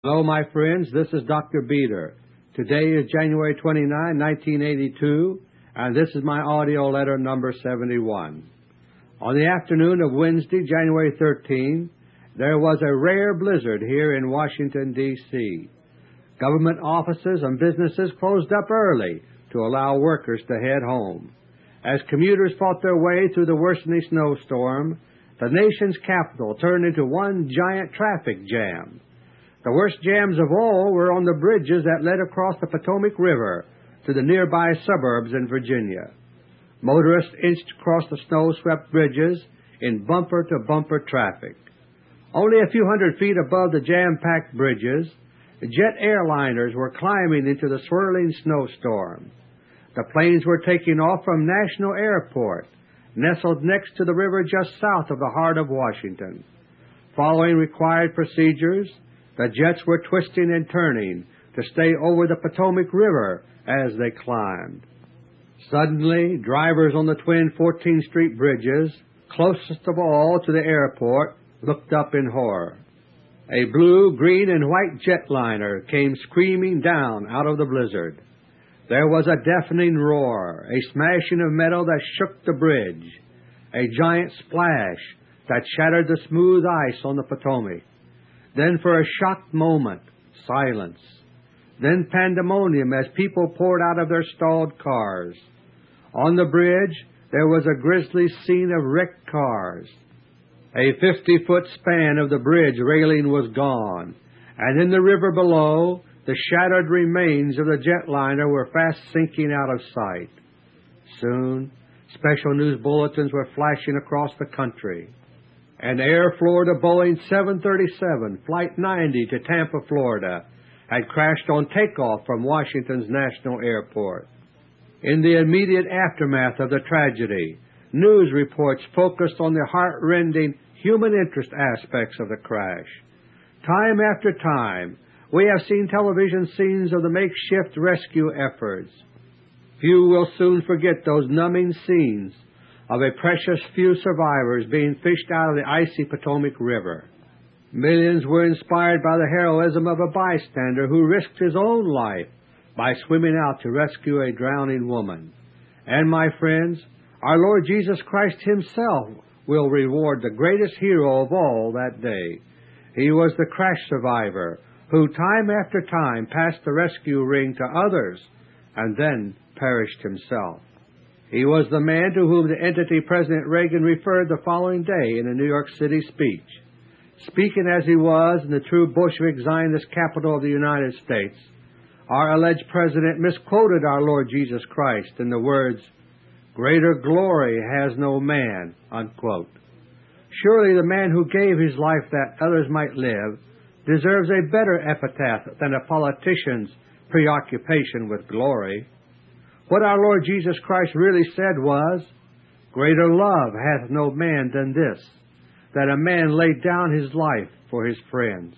Hello, my friends. This is Dr. Beter. Today is January 29, 1982, and this is my audio letter number 71. On the afternoon of Wednesday, January 13, there was a rare blizzard here in Washington, D.C. Government offices and businesses closed up early to allow workers to head home. As commuters fought their way through the worsening snowstorm, the nation's capital turned into one giant traffic jam. The worst jams of all were on the bridges that led across the Potomac River to the nearby suburbs in Virginia. Motorists inched across the snow-swept bridges in bumper-to-bumper traffic. Only a few hundred feet above the jam-packed bridges, jet airliners were climbing into the swirling snowstorm. The planes were taking off from National Airport, nestled next to the river just south of the heart of Washington. Following required procedures, the jets were twisting and turning to stay over the Potomac River as they climbed. Suddenly, drivers on the twin 14th Street bridges, closest of all to the airport, looked up in horror. A blue, green, and white jetliner came screaming down out of the blizzard. There was a deafening roar, a smashing of metal that shook the bridge, a giant splash that shattered the smooth ice on the Potomac. Then for a shocked moment, silence. Then pandemonium as people poured out of their stalled cars. On the bridge, there was a grisly scene of wrecked cars. A 50-foot span of the bridge railing was gone, and in the river below, the shattered remains of the jetliner were fast sinking out of sight. Soon, special news bulletins were flashing across the country. An Air Florida Boeing 737, Flight 90 to Tampa, Florida, had crashed on takeoff from Washington's National Airport. In the immediate aftermath of the tragedy, news reports focused on the heart-rending human interest aspects of the crash. Time after time, we have seen television scenes of the makeshift rescue efforts. Few will soon forget those numbing scenes of a precious few survivors being fished out of the icy Potomac River. Millions were inspired by the heroism of a bystander who risked his own life by swimming out to rescue a drowning woman. And, my friends, our Lord Jesus Christ himself will reward the greatest hero of all that day. He was the crash survivor who time after time passed the rescue ring to others and then perished himself. He was the man to whom the entity President Reagan referred the following day in a New York City speech. Speaking as he was in the true Bolshevik Zionist capital of the United States, our alleged president misquoted our Lord Jesus Christ in the words, "Greater glory has no man," unquote. Surely the man who gave his life that others might live deserves a better epitaph than a politician's preoccupation with glory. What our Lord Jesus Christ really said was, "Greater love hath no man than this, that a man laid down his life for his friends."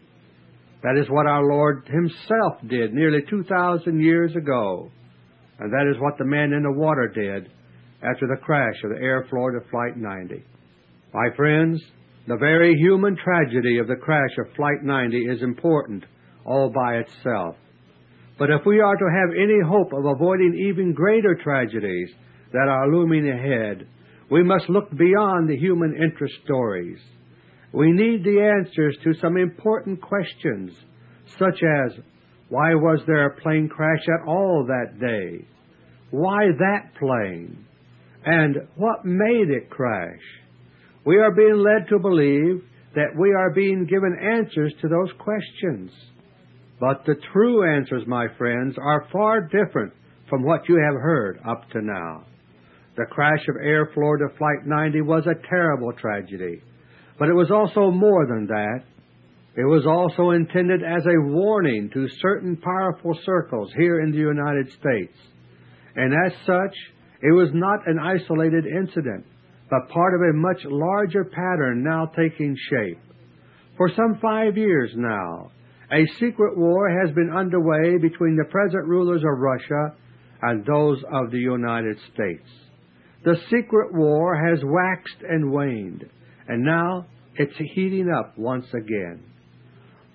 That is what our Lord himself did nearly 2,000 years ago, and that is what the man in the water did after the crash of the Air Florida Flight 90. My friends, the very human tragedy of the crash of Flight 90 is important all by itself. But if we are to have any hope of avoiding even greater tragedies that are looming ahead, we must look beyond the human interest stories. We need the answers to some important questions, such as, why was there a plane crash at all that day? Why that plane? And what made it crash? We are being led to believe that we are being given answers to those questions. But the true answers, my friends, are far different from what you have heard up to now. The crash of Air Florida Flight 90 was a terrible tragedy, but it was also more than that. It was also intended as a warning to certain powerful circles here in the United States. And as such, it was not an isolated incident, but part of a much larger pattern now taking shape. For some 5 years now, a secret war has been underway between the present rulers of Russia and those of the United States. The secret war has waxed and waned, and now it's heating up once again.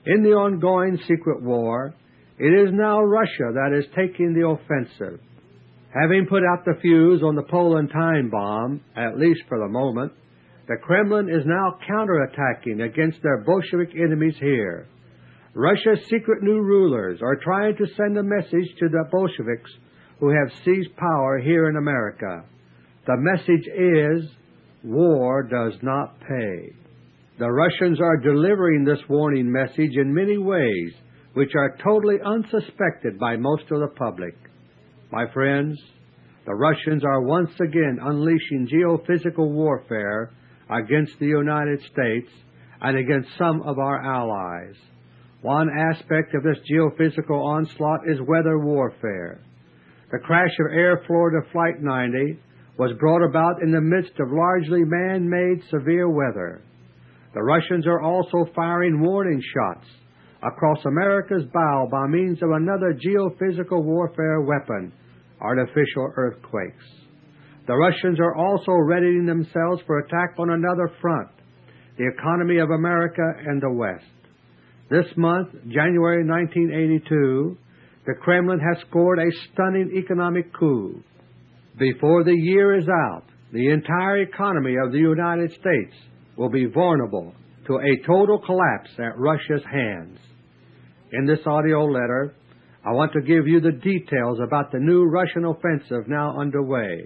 In the ongoing secret war, it is now Russia that is taking the offensive. Having put out the fuse on the Poland time bomb, at least for the moment, the Kremlin is now counterattacking against their Bolshevik enemies here. Russia's secret new rulers are trying to send a message to the Bolsheviks who have seized power here in America. The message is, war does not pay. The Russians are delivering this warning message in many ways which are totally unsuspected by most of the public. My friends, the Russians are once again unleashing geophysical warfare against the United States and against some of our allies. One aspect of this geophysical onslaught is weather warfare. The crash of Air Florida Flight 90 was brought about in the midst of largely man-made severe weather. The Russians are also firing warning shots across America's bow by means of another geophysical warfare weapon, artificial earthquakes. The Russians are also readying themselves for attack on another front, the economy of America and the West. This month, January 1982, the Kremlin has scored a stunning economic coup. Before the year is out, the entire economy of the United States will be vulnerable to a total collapse at Russia's hands. In this audio letter, I want to give you the details about the new Russian offensive now underway.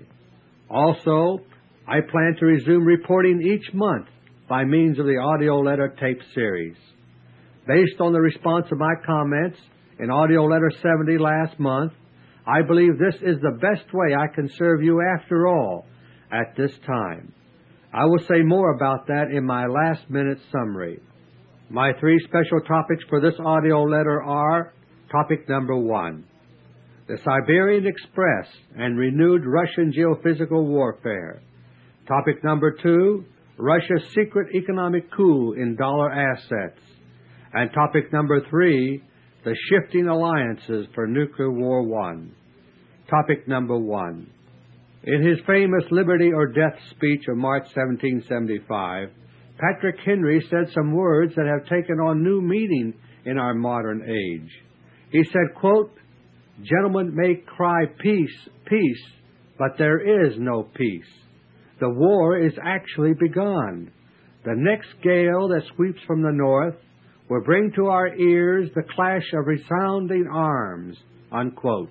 Also, I plan to resume reporting each month by means of the audio letter tape series. Based on the response of my comments in audio letter 70 last month, I believe this is the best way I can serve you after all at this time. I will say more about that in my last-minute summary. My three special topics for this audio letter are: topic number 1, the Siberian Express and renewed Russian geophysical warfare. Topic number 2, Russia's secret economic coup in dollar assets. And topic number 3, the shifting alliances for Nuclear War 1. Topic number 1. In his famous Liberty or Death speech of March 1775, Patrick Henry said some words that have taken on new meaning in our modern age. He said, quote, "Gentlemen may cry peace, peace, but there is no peace. The war is actually begun. The next gale that sweeps from the north will bring to our ears the clash of resounding arms," unquote.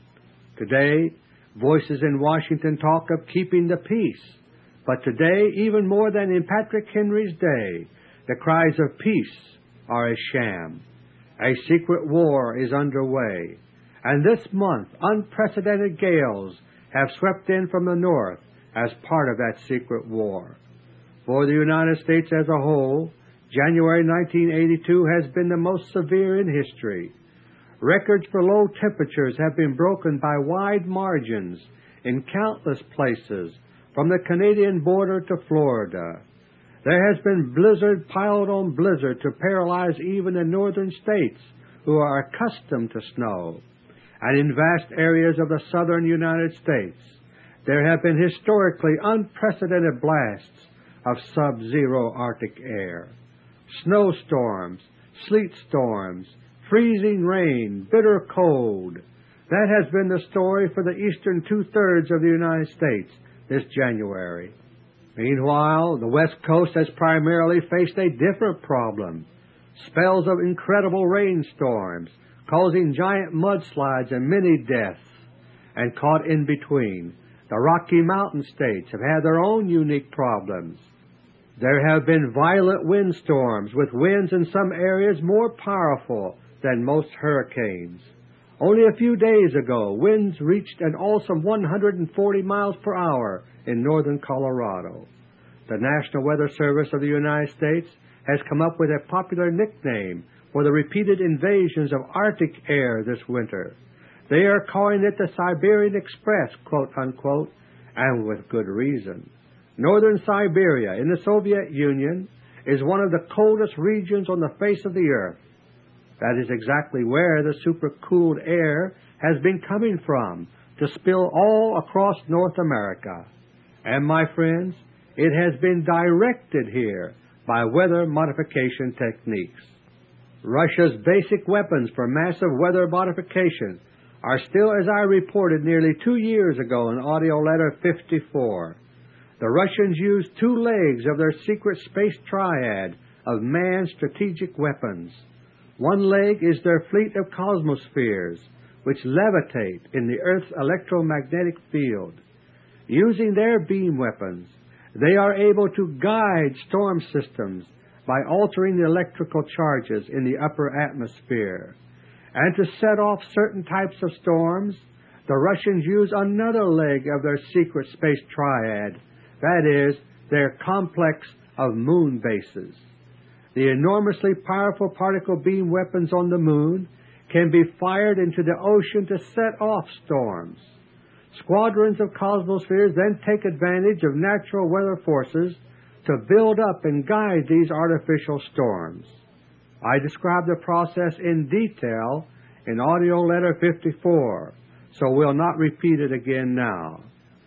Today, voices in Washington talk of keeping the peace. But today, even more than in Patrick Henry's day, the cries of peace are a sham. A secret war is underway. And this month, unprecedented gales have swept in from the north as part of that secret war. For the United States as a whole, January 1982 has been the most severe in history. Records for low temperatures have been broken by wide margins in countless places, from the Canadian border to Florida. There has been blizzard piled on blizzard to paralyze even the northern states who are accustomed to snow. And in vast areas of the southern United States, there have been historically unprecedented blasts of sub-zero Arctic air. Snowstorms, sleet storms, freezing rain, bitter cold. That has been the story for the eastern two-thirds of the United States this January. Meanwhile, the West Coast has primarily faced a different problem. Spells of incredible rainstorms, causing giant mudslides and many deaths. And caught in between, the Rocky Mountain states have had their own unique problems. There have been violent windstorms, with winds in some areas more powerful than most hurricanes. Only a few days ago, winds reached an awesome 140 miles per hour in northern Colorado. The National Weather Service of the United States has come up with a popular nickname for the repeated invasions of Arctic air this winter. They are calling it the Siberian Express, quote unquote, and with good reason. Northern Siberia in the Soviet Union is one of the coldest regions on the face of the earth. That is exactly where the supercooled air has been coming from to spill all across North America. And my friends, it has been directed here by weather modification techniques. Russia's basic weapons for massive weather modification are still, as I reported nearly 2 years ago in AUDIO LETTER 54. The Russians use 2 legs of their secret space triad of manned strategic weapons. One leg is their fleet of cosmospheres, which levitate in the Earth's electromagnetic field. Using their beam weapons, they are able to guide storm systems by altering the electrical charges in the upper atmosphere. And to set off certain types of storms, the Russians use another leg of their secret space triad, that is, their complex of moon bases. The enormously powerful particle beam weapons on the moon can be fired into the ocean to set off storms. Squadrons of cosmospheres then take advantage of natural weather forces to build up and guide these artificial storms. I describe the process in detail in AUDIO LETTER 54, so we'll not repeat it again now.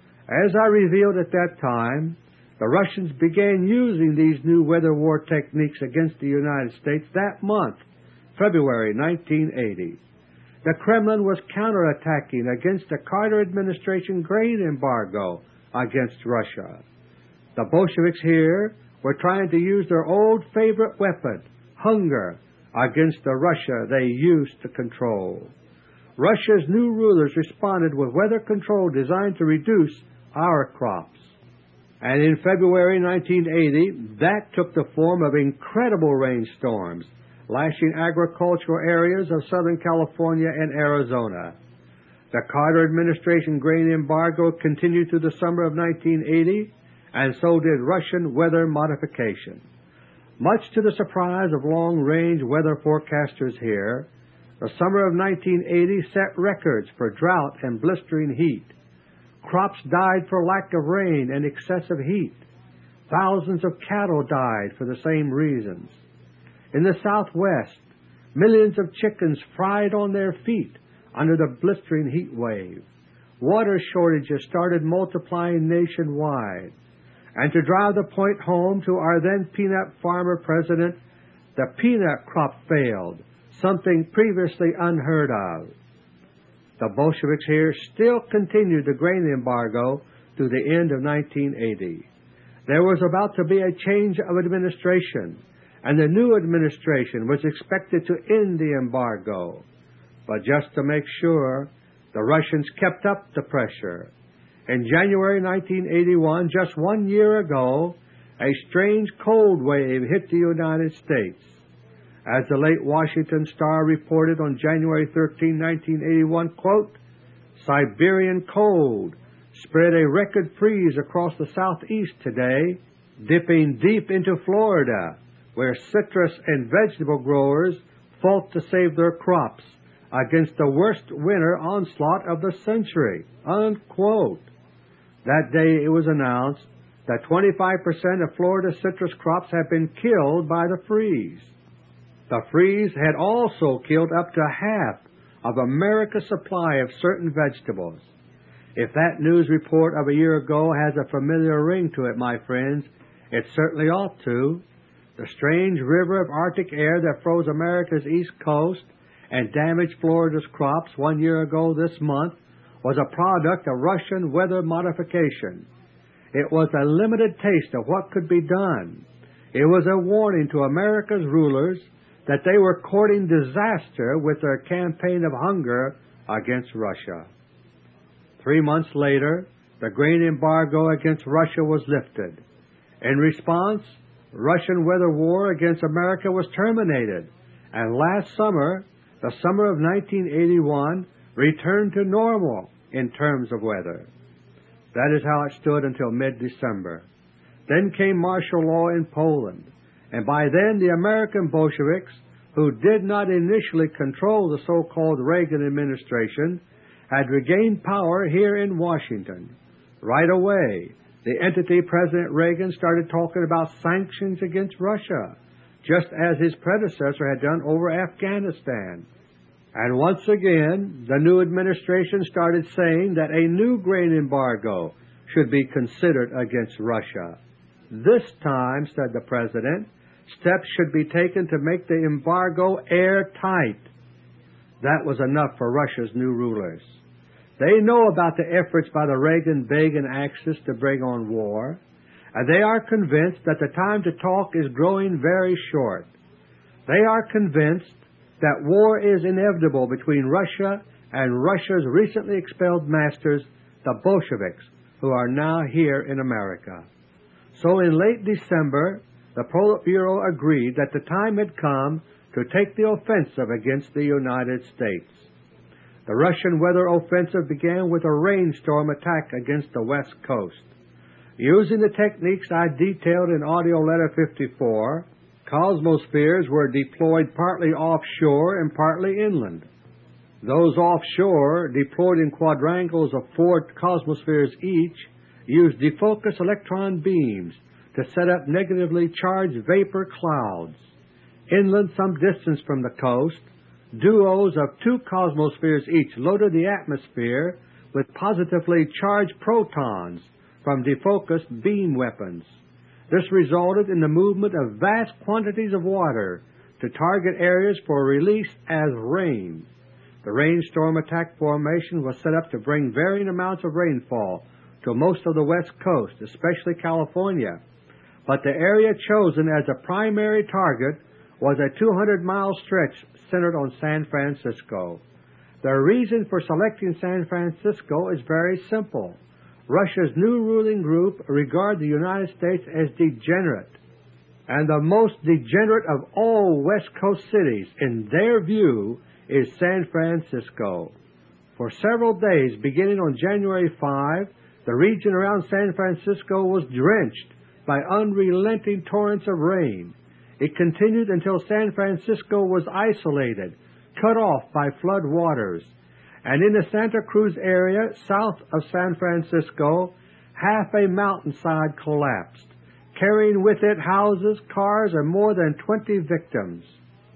As I revealed at that time, the Russians began using these new weather war techniques against the United States that month, February 1980. The Kremlin was counterattacking against the Carter administration grain embargo against Russia. The Bolsheviks here were trying to use their old favorite weapon, hunger, against the Russia they used to control. Russia's new rulers responded with weather control designed to reduce our crops. And in February 1980, that took the form of incredible rainstorms, lashing agricultural areas of Southern California and Arizona. The Carter administration grain embargo continued through the summer of 1980, and so did Russian weather modification. Much to the surprise of long-range weather forecasters here, the summer of 1980 set records for drought and blistering heat. Crops died for lack of rain and excessive heat. Thousands of cattle died for the same reasons. In the Southwest, millions of chickens fried on their feet under the blistering heat wave. Water shortages started multiplying nationwide. And to drive the point home to our then peanut farmer president, the peanut crop failed, something previously unheard of. The Bolsheviks here still continued the grain embargo through the end of 1980. There was about to be a change of administration, and the new administration was expected to end the embargo. But just to make sure, the Russians kept up the pressure. In January 1981, just 1 year ago, a strange cold wave hit the United States. As the late Washington Star reported on January 13, 1981, quote, Siberian cold spread a record freeze across the southeast today, dipping deep into Florida, where citrus and vegetable growers fought to save their crops against the worst winter onslaught of the century, unquote. That day it was announced that 25% of Florida citrus crops had been killed by the freeze. The freeze had also killed up to half of America's supply of certain vegetables. If that news report of a year ago has a familiar ring to it, my friends, it certainly ought to. The strange river of Arctic air that froze America's east coast and damaged Florida's crops 1 year ago this month was a product of Russian weather modification. It was a limited taste of what could be done. It was a warning to America's rulers that they were courting disaster with their campaign of hunger against Russia. 3 months later, the grain embargo against Russia was lifted. In response, Russian weather war against America was terminated, and last summer, the summer of 1981, returned to normal in terms of weather. That is how it stood until mid-December. Then came martial law in Poland, and by then the American Bolsheviks, who did not initially control the so-called Reagan administration, had regained power here in Washington. Right away, the entity President Reagan started talking about sanctions against Russia, just as his predecessor had done over Afghanistan. And once again, the new administration started saying that a new grain embargo should be considered against Russia. This time, said the President, steps should be taken to make the embargo airtight. That was enough for Russia's new rulers. They know about the efforts by the Reagan-Begin axis to bring on war, and they are convinced that the time to talk is growing very short. They are convinced that war is inevitable between Russia and Russia's recently expelled masters, the Bolsheviks, who are now here in America. So in late December, the Politburo agreed that the time had come to take the offensive against the United States. The Russian weather offensive began with a rainstorm attack against the West Coast. Using the techniques I detailed in AUDIO LETTER 54, Cosmospheres were deployed partly offshore and partly inland. Those offshore, deployed in quadrangles of 4 cosmospheres each, used defocus electron beams to set up negatively charged vapor clouds. Inland, some distance from the coast, duos of 2 cosmospheres each loaded the atmosphere with positively charged protons from defocused beam weapons. This resulted in the movement of vast quantities of water to target areas for release as rain. The rainstorm attack formation was set up to bring varying amounts of rainfall to most of the West Coast, especially California. But the area chosen as a primary target was a 200-mile stretch centered on San Francisco. The reason for selecting San Francisco is very simple. Russia's new ruling group regard the United States as degenerate, and the most degenerate of all West Coast cities, in their view, is San Francisco. For several days, beginning on January 5, the region around San Francisco was drenched by unrelenting torrents of rain. It continued until San Francisco was isolated, cut off by flood waters. And in the Santa Cruz area, south of San Francisco, half a mountainside collapsed, carrying with it houses, cars, and more than 20 victims.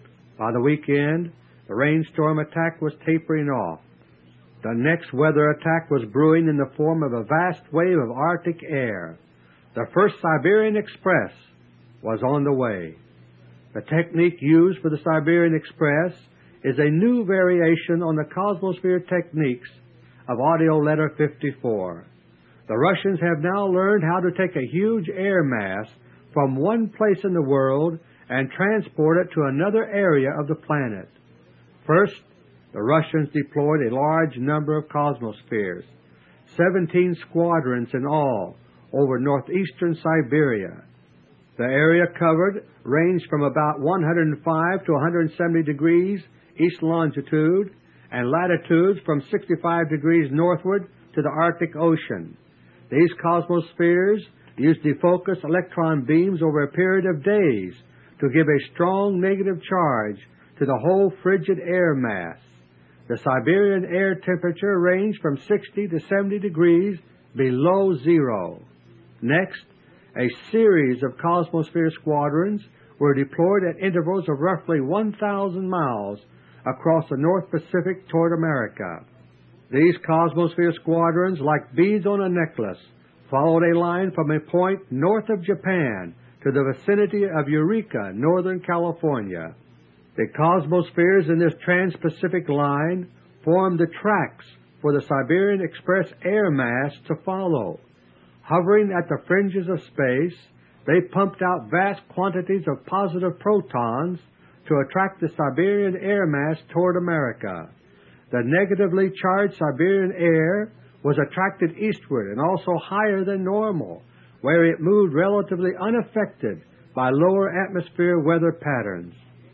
By the weekend, the rainstorm attack was tapering off. The next weather attack was brewing in the form of a vast wave of Arctic air. The first Siberian Express was on the way. The technique used for the Siberian Express is a new variation on the Cosmosphere techniques of AUDIO LETTER 54. The Russians have now learned how to take a huge air mass from one place in the world and transport it to another area of the planet. First, the Russians deployed a large number of Cosmospheres, 17 squadrons in all, over northeastern Siberia. The area covered ranged from about 105 to 170 degrees east longitude and latitudes from 65 degrees northward to the Arctic Ocean. These Cosmospheres used defocus electron beams over a period of days to give a strong negative charge to the whole frigid air mass. The Siberian air temperature ranged from 60 to 70 degrees below zero. Next, a series of Cosmosphere squadrons were deployed at intervals of roughly 1,000 miles across the North Pacific toward America. These Cosmosphere squadrons, like beads on a necklace, followed a line from a point north of Japan to the vicinity of Eureka, Northern California. The Cosmospheres in this trans-Pacific line formed the tracks for the Siberian Express air mass to follow. Hovering at the fringes of space, they pumped out vast quantities of positive protons to attract the Siberian air mass toward America. The negatively charged Siberian air was attracted eastward and also higher than normal, where it moved relatively unaffected by lower atmosphere weather patterns.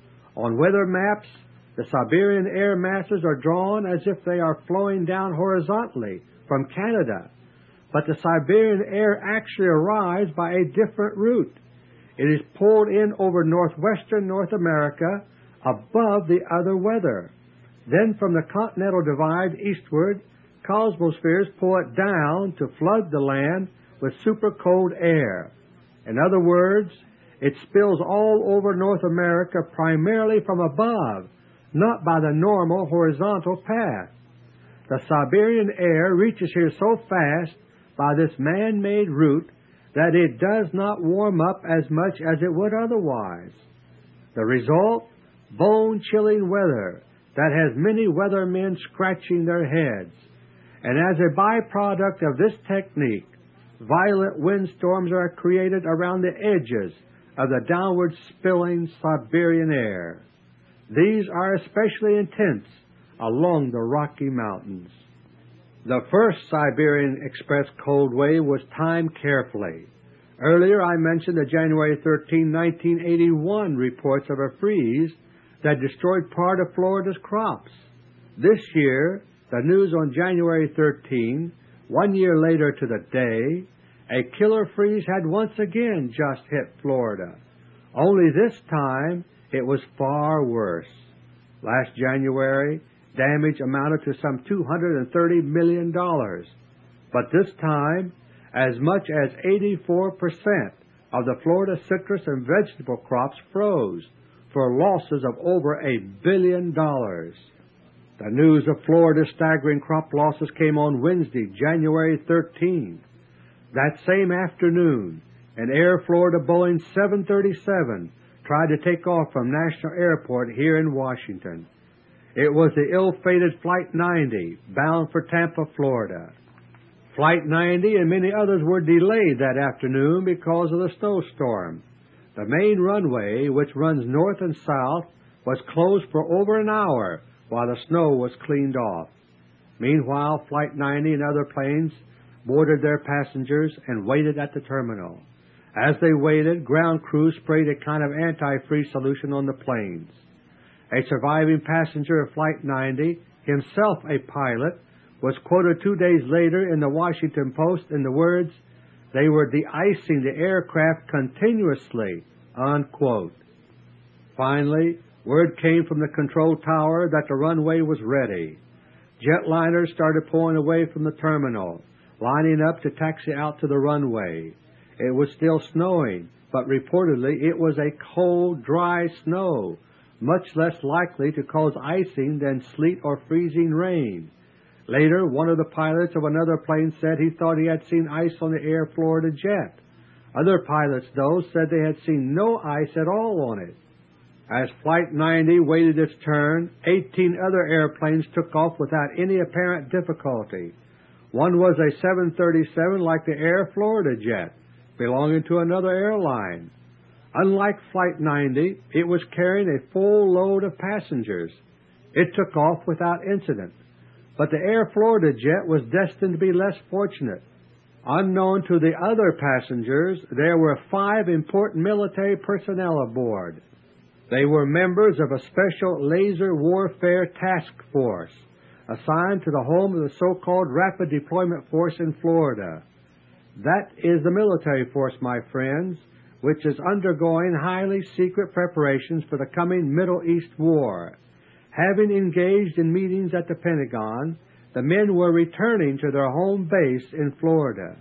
On weather maps, the Siberian air masses are drawn as if they are flowing down horizontally from Canada, but the Siberian air actually arrives by a different route. It is pulled in over northwestern North America above the other weather. Then from the continental divide eastward, Cosmospheres pull it down to flood the land with super cold air. In other words, it spills all over North America primarily from above, not by the normal horizontal path. The Siberian air reaches here so fast by this man-made route that it does not warm up as much as it would otherwise. The result? Bone-chilling weather that has many weathermen scratching their heads. And as a byproduct of this technique, violent windstorms are created around the edges of the downward spilling Siberian air. These are especially intense along the Rocky Mountains. The first Siberian Express cold wave was timed carefully. Earlier I mentioned the January 13, 1981 reports of a freeze that destroyed part of Florida's crops. This year, the news on January 13, 1 year later to the day, a killer freeze had once again just hit Florida. Only this time, it was far worse. Last January, damage amounted to some $230 million. But this time, as much as 84% of the Florida citrus and vegetable crops froze for losses of over $1 billion. The news of Florida's staggering crop losses came on Wednesday, January 13. That same afternoon, an Air Florida Boeing 737 tried to take off from National Airport here in Washington. It was the ill-fated Flight 90, bound for Tampa, Florida. Flight 90 and many others were delayed that afternoon because of the snowstorm. The main runway, which runs north and south, was closed for over an hour while the snow was cleaned off. Meanwhile, Flight 90 and other planes boarded their passengers and waited at the terminal. As they waited, ground crews sprayed a kind of antifreeze solution on the planes. A surviving passenger of Flight 90, himself a pilot, was quoted 2 days later in the Washington Post in the words, "They were de-icing the aircraft continuously," unquote. Finally, word came from the control tower that the runway was ready. Jetliners started pulling away from the terminal, lining up to taxi out to the runway. It was still snowing, but reportedly it was a cold, dry snow, much less likely to cause icing than sleet or freezing rain. Later, one of the pilots of another plane said he thought he had seen ice on the Air Florida jet. Other pilots, though, said they had seen no ice at all on it. As Flight 90 waited its turn, 18 other airplanes took off without any apparent difficulty. One was a 737 like the Air Florida jet, belonging to another airline. Unlike Flight 90, it was carrying a full load of passengers. It took off without incident. But the Air Florida jet was destined to be less fortunate. Unknown to the other passengers, there were 5 important military personnel aboard. They were members of a special laser warfare task force assigned to the home of the so-called Rapid Deployment Force in Florida. That is the military force, my friends, which is undergoing highly secret preparations for the coming Middle East war. Having engaged in meetings at the Pentagon, the men were returning to their home base in Florida.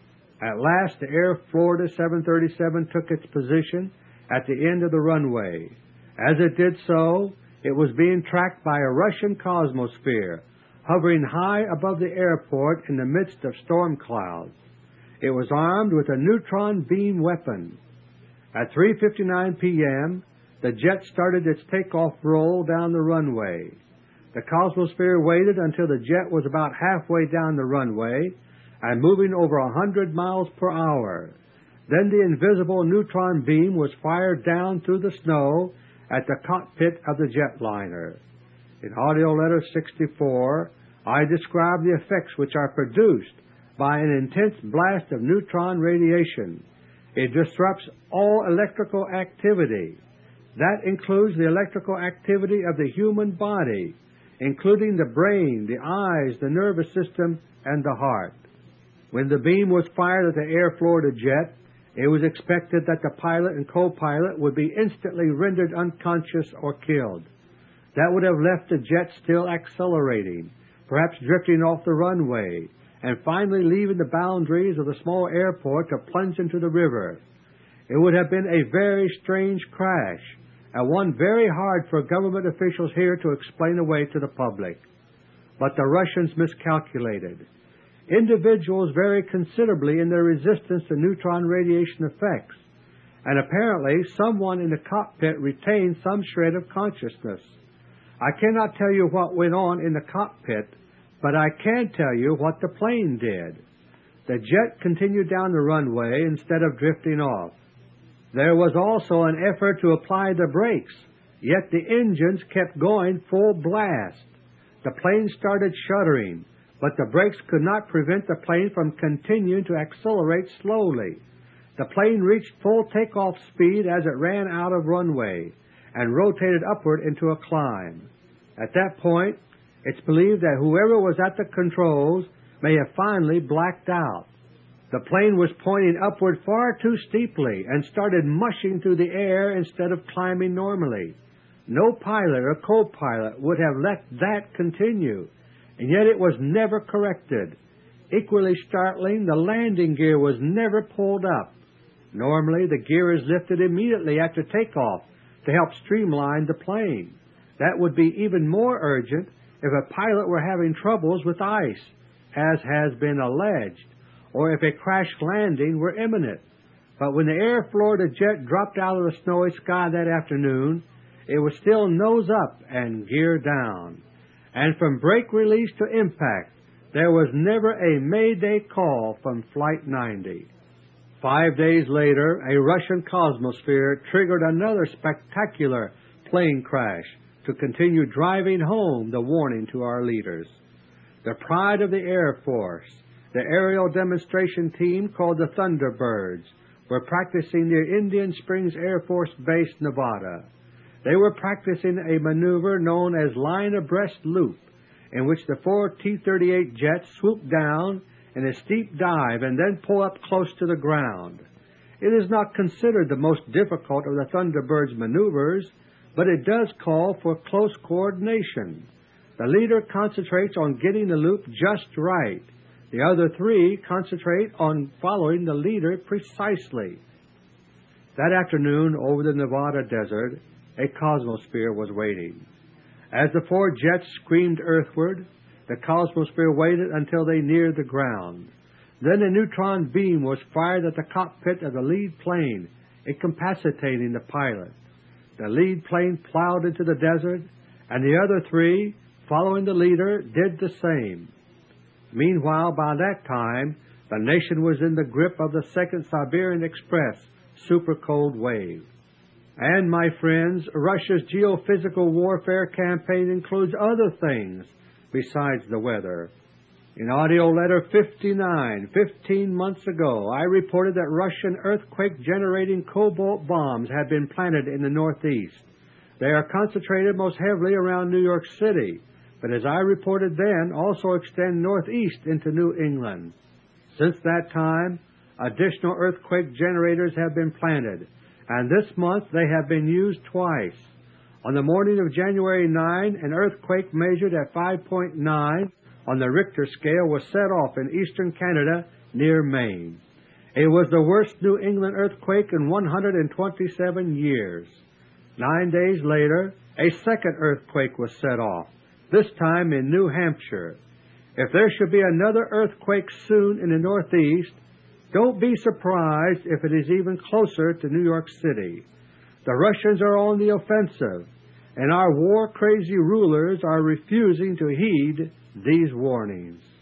At last, the Air Florida 737 took its position at the end of the runway. As it did so, it was being tracked by a Russian Cosmosphere, hovering high above the airport in the midst of storm clouds. It was armed with a neutron beam weapon. At 3:59 p.m., the jet started its takeoff roll down the runway. The Cosmosphere waited until the jet was about halfway down the runway and moving over 100 miles per hour. Then the invisible neutron beam was fired down through the snow at the cockpit of the jetliner. In audio letter 64, I describe the effects which are produced by an intense blast of neutron radiation. It disrupts all electrical activity. That includes the electrical activity of the human body, including the brain, the eyes, the nervous system, and the heart. When the beam was fired at the Air Florida jet, it was expected that the pilot and co-pilot would be instantly rendered unconscious or killed. That would have left the jet still accelerating, perhaps drifting off the runway, and finally leaving the boundaries of the small airport to plunge into the river. It would have been a very strange crash, and one very hard for government officials here to explain away to the public. But the Russians miscalculated. individuals vary considerably in their resistance to neutron radiation effects, and apparently someone in the cockpit retained some shred of consciousness. I cannot tell you what went on in the cockpit, but I can tell you what the plane did. The jet continued down the runway instead of drifting off. There was also an effort to apply the brakes, yet the engines kept going full blast. The plane started shuddering, but the brakes could not prevent the plane from continuing to accelerate slowly. The plane reached full takeoff speed as it ran out of runway and rotated upward into a climb. At that point, it's believed that whoever was at the controls may have finally blacked out. The plane was pointing upward far too steeply and started mushing through the air instead of climbing normally. No pilot or co-pilot would have let that continue, and yet it was never corrected. Equally startling, the landing gear was never pulled up. Normally, the gear is lifted immediately after takeoff to help streamline the plane. That would be even more urgent if a pilot were having troubles with ice, as has been alleged, or if a crash landing were imminent. But when the Air Florida jet dropped out of the snowy sky that afternoon, it was still nose up and gear down. And from brake release to impact, there was never a mayday call from Flight 90. 5 days later, a Russian Cosmosphere triggered another spectacular plane crash to continue driving home the warning to our leaders. The pride of the Air Force, the aerial demonstration team called the Thunderbirds, were practicing near Indian Springs Air Force Base, Nevada. They were practicing a maneuver known as line abreast loop, in which the 4 T-38 jets swoop down in a steep dive and then pull up close to the ground. It is not considered the most difficult of the Thunderbirds maneuvers, but it does call for close coordination. The leader concentrates on getting the loop just right. The other 3 concentrate on following the leader precisely. That afternoon, over the Nevada desert, a Cosmosphere was waiting. As the 4 jets screamed earthward, the Cosmosphere waited until they neared the ground. Then a neutron beam was fired at the cockpit of the lead plane, incapacitating the pilot. The lead plane plowed into the desert, and the other 3, following the leader, did the same. Meanwhile, by that time, the nation was in the grip of the Second Siberian Express super cold wave. And, my friends, Russia's geophysical warfare campaign includes other things besides the weather. In audio letter 59, 15 months ago, I reported that Russian earthquake-generating cobalt bombs had been planted in the Northeast. They are concentrated most heavily around New York City, but as I reported then, also extend northeast into New England. Since that time, additional earthquake generators have been planted, and this month they have been used twice. On the morning of January 9, an earthquake measured at 5.9 on the Richter scale was set off in eastern Canada near Maine. It was the worst New England earthquake in 127 years. 9 days later, a second earthquake was set off, this time in New Hampshire. If there should be another earthquake soon in the Northeast, don't be surprised if it is even closer to New York City. The Russians are on the offensive, and our war-crazy rulers are refusing to heed these warnings.